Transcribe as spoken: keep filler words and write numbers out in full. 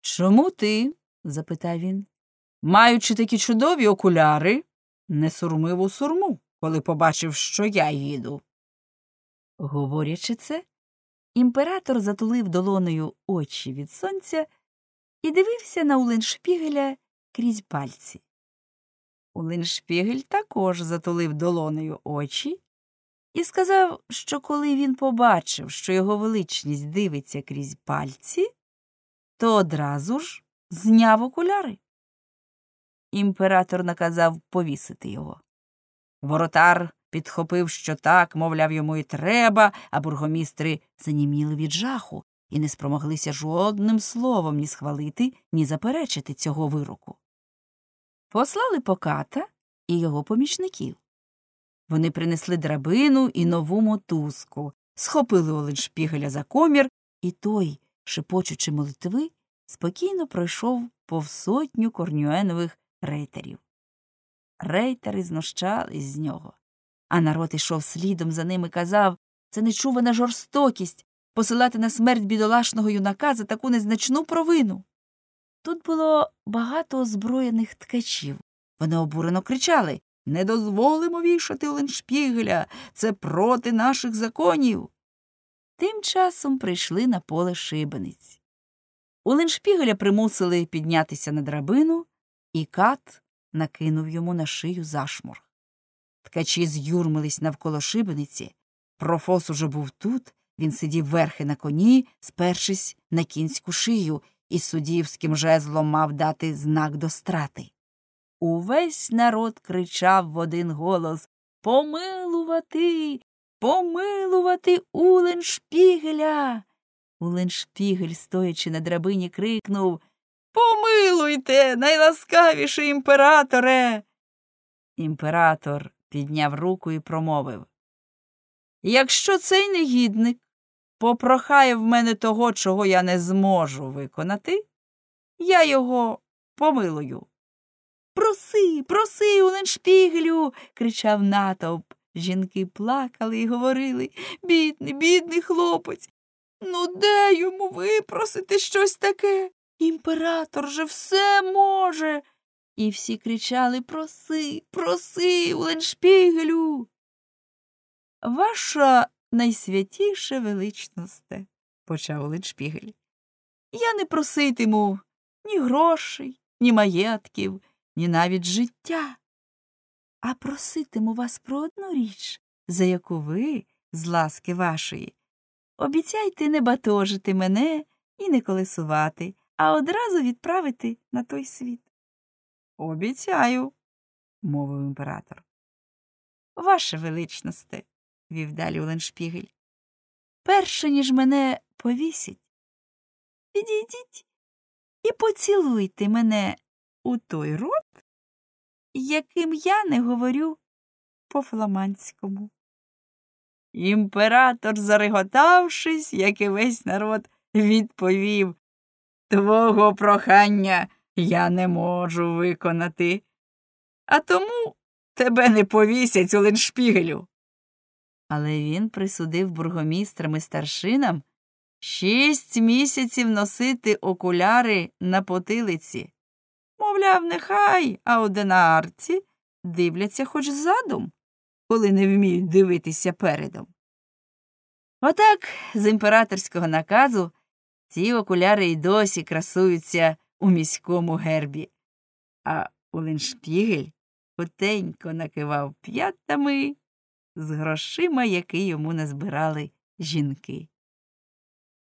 Чому ти, запитав він, маючи такі чудові окуляри, не сурмив у сурму, коли побачив, що я їду? Говорячи це, імператор затулив долонею очі від сонця і дивився на Улленшпігеля крізь пальці. Улленшпігель також затулив долонею очі і сказав, що коли він побачив, що його величність дивиться крізь пальці, то одразу ж зняв окуляри. Імператор наказав повісити його. Воротар підхопив, що так, мовляв, йому і треба, а бургомістри заніміли від жаху і не спромоглися жодним словом ні схвалити, ні заперечити цього вироку. Послали Поката і його помічників. Вони принесли драбину і нову мотузку, схопили Улленшпігеля за комір, і той, шепочучи молитви, спокійно пройшов повз сотню корнюенових рейтерів. Рейтери знущались з нього, а народ ішов слідом за ним і казав, це нечувана жорстокість посилати на смерть бідолашного юнака за таку незначну провину. Тут було багато озброєних ткачів. Вони обурено кричали, не дозволимо вішати Улленшпігеля, це проти наших законів. Тим часом прийшли на поле шибениць. Улленшпігеля примусили піднятися на драбину, і кат накинув йому на шию зашморг. Ткачі з'юрмились навколо шибениці. Профос уже був тут, він сидів верхи на коні, спершись на кінську шию, і суддівським жезлом мав дати знак до страти. Увесь народ кричав в один голос «Помилувати! Помилувати Улленшпігеля!» Улленшпігель, стоячи на драбині, крикнув «Помилуйте, найласкавіший імператоре!» Імператор підняв руку і промовив «Якщо цей негідник попрохає в мене того, чого я не зможу виконати, я його помилую». «Проси, проси, Улленшпігелю!» – кричав натовп. Жінки плакали і говорили «Бідний, бідний хлопець! Ну де йому випросити щось таке? Імператор же все може!» І всі кричали «Проси, проси, Улленшпігелю!» «Ваша найсвятіше величносте», – почав Улленшпігель, – «я не проситиму ні грошей, ні маєтків, ні навіть життя, а проситиму вас про одну річ, за яку ви, з ласки вашої, обіцяйте не батожити мене і не колесувати, а одразу відправити на той світ». «Обіцяю», – мовив імператор. «Ваше величносте», – вів далі Улленшпігель, – «перше, ніж мене повісять, підійдіть і поцілуйте мене у той рот, яким я не говорю по-фламандському». Імператор, зареготавшись, як і весь народ, відповів «Твого прохання я не можу виконати, а тому тебе не повісять, Улленшпігелю». Але він присудив бургомістрам і старшинам шість місяців носити окуляри на потилиці. Мовляв, нехай ауденарці дивляться хоч задум, коли не вміють дивитися передом. Отак, з імператорського наказу, ці окуляри й досі красуються у міському гербі. А Улленшпігель хутенько накивав п'ятами з грошима, які йому назбирали жінки.